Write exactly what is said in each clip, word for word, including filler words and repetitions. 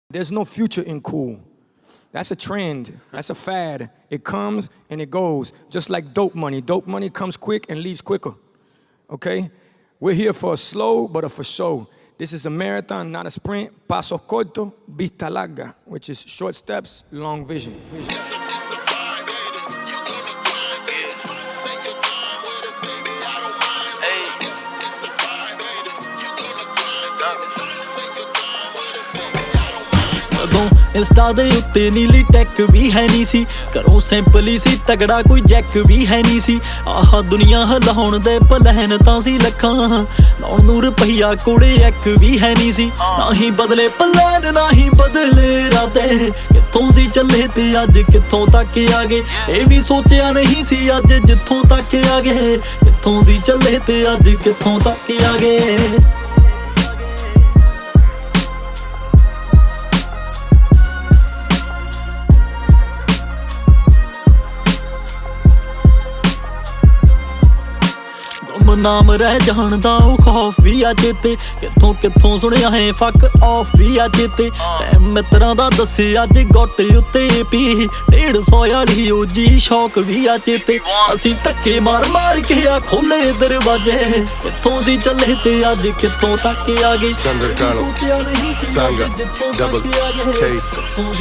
There's no future in cool. That's a trend. That's a fad. It comes and it goes, just like dope money. Dope money comes quick and leaves quicker, okay? We're here for a slow, but a for show. This is a marathon, not a sprint. Pasos corto, vista larga, which is short steps, long vision. vision. Insta दे उत्ते नीली टैक भी है नहीं सी घरों sample ही सी तगड़ा कोई Jack भी है नहीं सी आह दुनिया हिलाउण दे प्लान तां सी लखां लाउण नूं रुपइया कोले एक भी है नहीं सी ना ही बदले प्लान ना ही बदले इरादे कित्थों सी चले ते अज कित्थों तक आ गए ये भी सोचिया नहीं सी अज जित्थों तक आ गए कित्थों सी चले ते अज कित्थों तक आ गए नाम रह जाणदा ओ खौफ भी आ चेते कित्थों कित्थों सुनिया है फक ऑफ भी आ चेते टैम मित्रां दा दस्से अज गोटे उत्ते पी डेढ़ सौ वाली ओ जी शौक भी आ चेते असीं धक्के मार मार के आ खोले दरवाजे कित्थों सी चले ते अज कित्थों तक आ गए Skandar Kano, Sanga, Double K,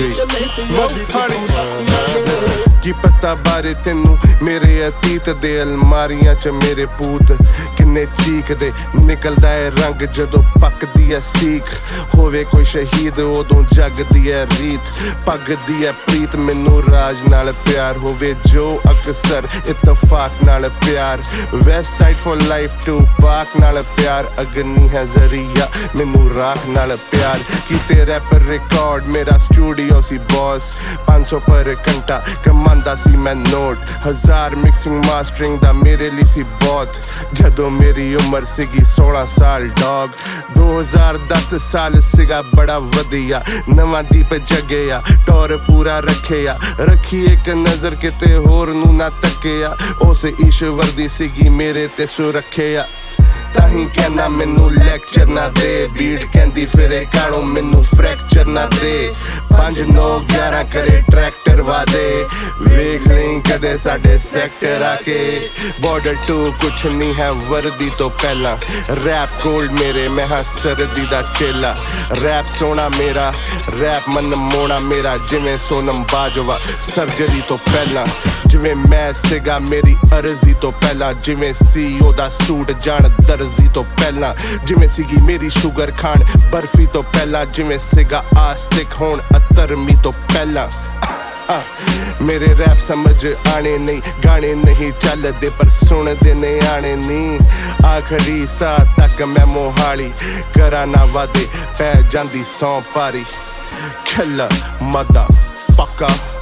G, की पता बारे तेनू मेरे अतीत दे अलमारियां च मेरे पूत किन्ने चीकदे निकलदा है रंग जदों पकदी है सीख होवे कोई शहीद उदों जगदी है रीत पगदी है प्रीत मैनू राज नाल प्यार होवे जो अक्सर इत्तफाक नाल प्यार west side for life Tupac नाल प्यार अग्नि है जरिया मैनू राख नाल प्यार कीते रैपर रिकॉर्ड मेरा स्टूडियो सी बॉस पांच सौ पर घंटा कमांदा सी मैं नोट हजार मिक्सिंग मास्टरिंग दा मेरे लिए सी बहुत जदों मेरी उम्र सीगी सोलह साल डॉग दो हज़ार दस साल सीगा बड़ा वधिया नवां दीप जगेया टोर पूरा रखेया रखी एक नजर किते होर नू ना तकेया उस ईश्वर दी सीगी मेरे ते सुरखेया ताही कहना मैनू लैक्चर ना दे बीट कहंदी फिरे काणो मैनू फ्रैक्चर ना दे पांच नौ ग्यारह करे ट्रैक्टर वादे वेख नहीं कदे साडे सैक्टर आके बॉर्डर टू कुछ नहीं है वर्दी तो पहला रैप गोल्ड मेरे मैं हाँ सरदी दा चेला रैप सोना मेरा रैप मन मोना मेरा जिवें सोनम बाजवा सर्जरी तो पहला जिवें मैं सीगा मेरी अर्जी तो पहला जिवें सीओ दा सूट जान दर्जी तो पहला जिवें सीगी मेरी शुगर खान बर्फी तो पहला जिवें सीगा आस्तिक होण अतरमी तो पहला मेरे रैप समझ आने नहीं गाने नहीं चलदे पर सुनदे ने आने नहीं आखरी सा तक मैं मोहाली करा ना वादे पै जांदी सौ पारी किलर मदरफकर